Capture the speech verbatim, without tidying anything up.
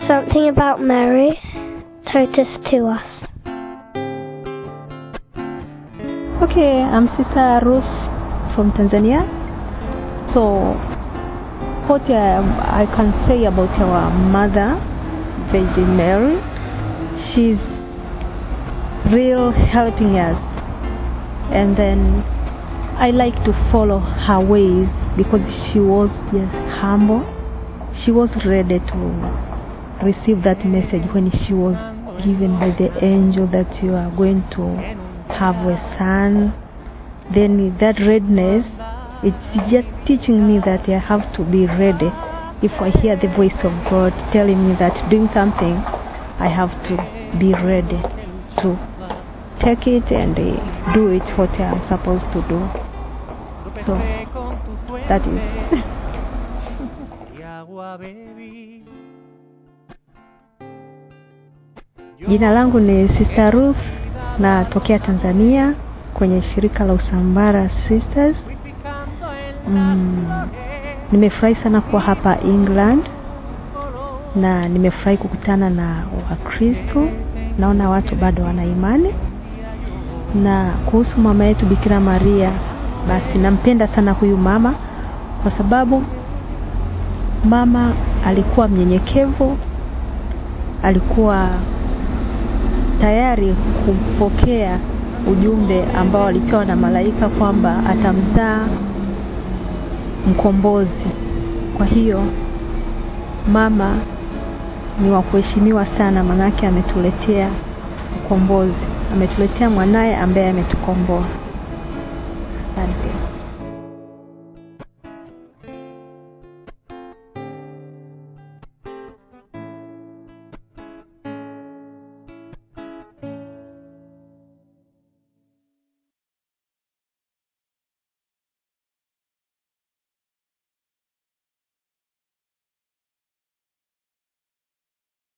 Something about Mary told us to us. Okay, I'm Sister Ruth from Tanzania. So, what I can say about our mother, Virgin Mary, she's real helping us. And then I like to follow her ways because she was just humble. She was ready to receive that message when she was given by the angel that you are going to have a son. Then that readiness, it's just teaching me that I have to be ready. If I hear the voice of God telling me that doing something, I have to be ready to take it and uh, do it what I'm supposed to do. So that is. Jina langu ni Sister Ruth na tokea Tanzania kwenye shirika la Usambara Sisters. Mm, nimefurahi sana kuwa hapa England na nimefurahi kukutana na Wakristo. Naona watu bado wana imani. Na kuhusu mama yetu Bikira Maria, basi nampenda sana huyu mama kwa sababu mama alikuwa mnyenyekevu, alikuwa tayari kupokea ujumbe ambao alipewa na malaika kwamba atamzaa mkombozi. Kwa hiyo mama ni wa kuheshimiwa sana, manake ametuletea mkombozi, ametuletea mwanae ambaye ametukomboa. Asante.